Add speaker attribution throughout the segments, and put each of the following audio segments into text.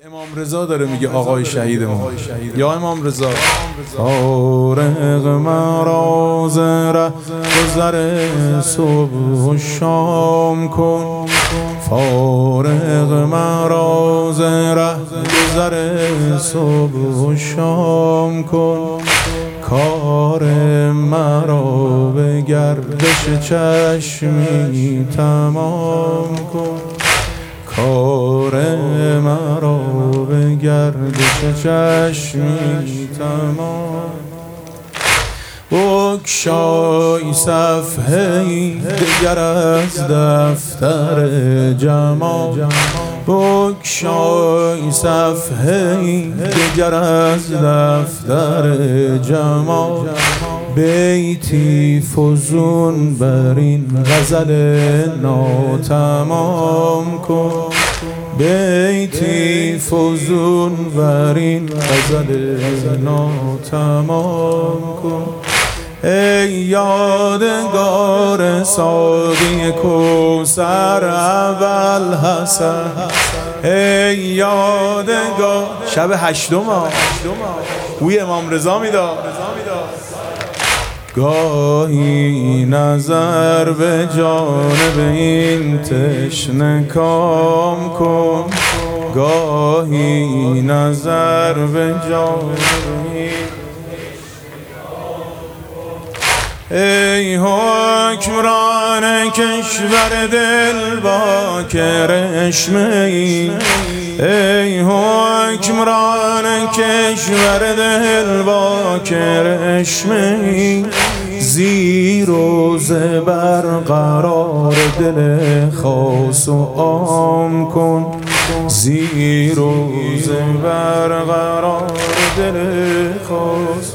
Speaker 1: امام رضا داره میگه آقای شهیدمون. یا امام رضا فارغ مراز گذر صبح و شام کن، فارغ مراز گذر صبح و شام کن، کار مرا به گردش چشمی تمام کن، کار مرا به گردش چشمی تمام. بگشای صفحه‌ای دگر از دفتر جمال، بگشای صفحه‌ای دگر از دفتر جمال، بیتی فزون بر این غزل ناتمام کن، بیتی فزون بر این غزل ناتمام کن. ای یادگار ساقی کوثر ابوالحسن، ای یادگار شب هشتم بوی امام رضا میداد. گاهی نظر به جانب این تشنه کام کن، گاهی نظر به جانب این. ای حکمران کشور دل با کرشمه‌ای، ای حکمران کشور دل با کرشمه‌ای، زیر و زبر قرار دل خاص و عام کن، زیر و زبر قرار دل خاص.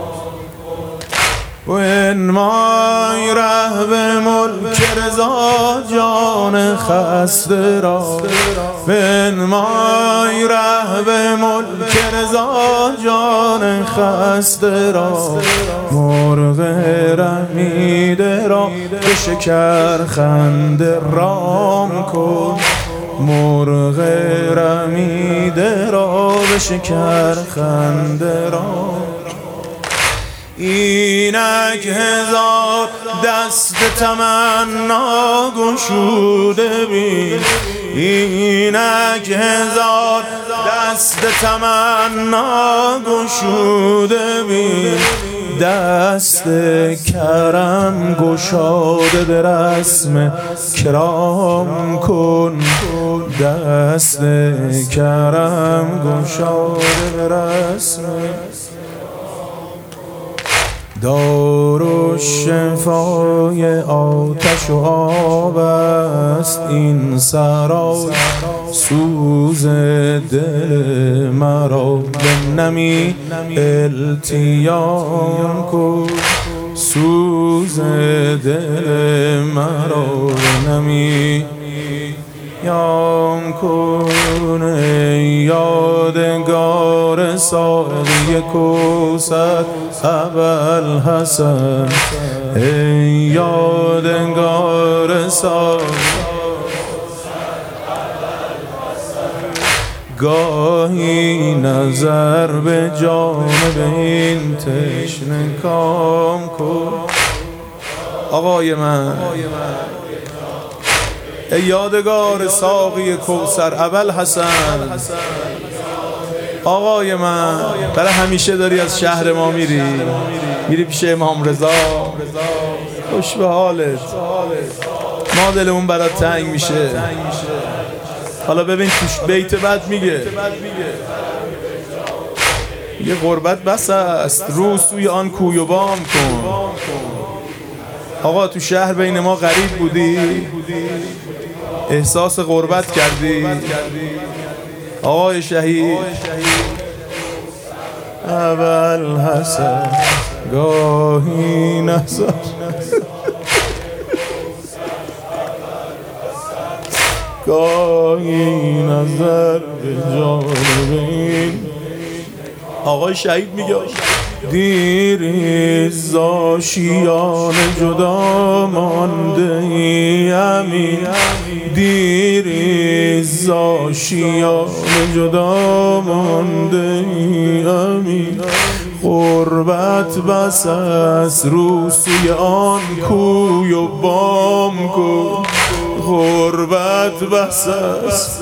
Speaker 1: و انمای ره به ملک رضا جان خسته را، و انمای ره به ملک رضا جان خسته را، مرغ رمیده را به شکر خنده رام کن، مرغ رمیده را به شکر خنده رام. اینک هزار دست تمنا گشوده بین، اینک هزار دست تمنا گشوده بین، دست کرم گشاده به رسم کرام کن، دست کرم گشاده به رسم. دار و شفای آتش و آب است این سرای، سوز دل مرا به نمی التیام کن، سوز دل مرا به نمی یام کن. ای یادگار ساقی کوثر ابوالحسن، ای یادگار ساقی، گاهی نظر به جانب این تشنه کام کن. آقای من، ای یادگار ساقی کوثر ابوالحسن، آقای من، برای همیشه داری از شهر ما میری پیش امام رضا، خوش به حالت، ما دلمون برات تنگ میشه. حالا ببین توش بیت بعد میگه غربت بس است، رو سوی آن کوی و بام کن. آقا تو شهر بین ما غریب بودی، احساس غربت کردی. آقای شهید ابوالحسن، گاهی نظر گاهی نظر به جانب این. آقای شهید میگه دیری زاشیان جدا مانده ای امین، دیری زاشیان جدا مانده امین غربت بس است رو سوی آن کوی و بام کن غربت بس است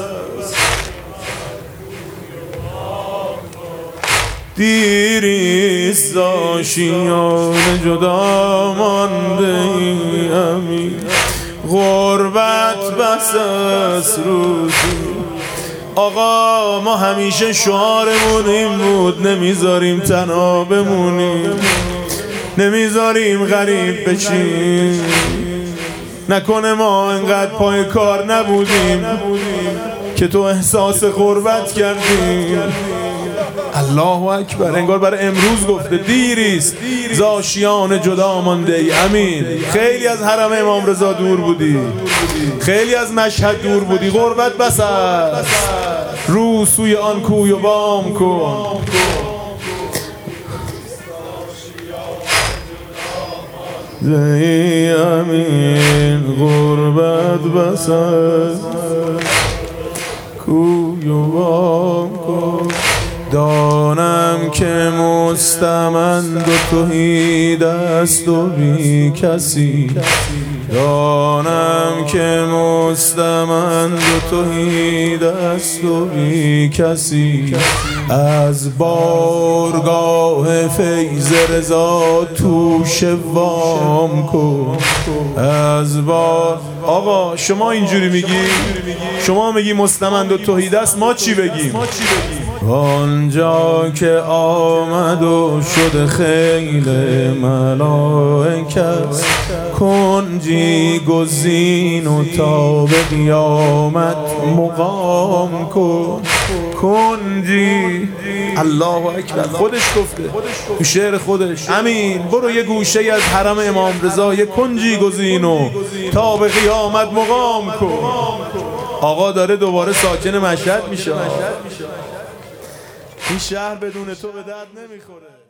Speaker 1: دیری زاشیان جدا مانده امین غربت بس است رو آقا ما همیشه شعارمون این بود نمیذاریم تنها بمونیم نمیذاریم غریب بشیم نکنه ما انقدر پای کار نبودیم که تو احساس غربت کردیم الله اکبر انگار برای امروز گفته دیریست زاشیان جدا مانده ای امین خیلی از حرم امام رضا دور بودی خیلی از مشهد دور بودی غربت بس است رو سوی آن کوی و بام کن ای امین غربت بس است کوی و بام کن دانم که مستمند و تهی دست و بی کسی دانم که مستمند و تهی دست و بی کسی از بارگاه فیض رضا توش وام کن از بار آقا شما اینجوری میگی شما میگی مستمند و تهی دست ما چی بگیم آنجا که آمد و شد خیل ملائکت کنجی گزین و تا به قیامت مقام کن کنجی الله اکبر خودش گفته تو شعر خودش امین برو یه گوشه از حرم امام رضا یه کنجی گزین و تا به قیامت مقام کن آقا داره دوباره ساکن مشهد میشه این شهر بدون تو به درد نمیخوره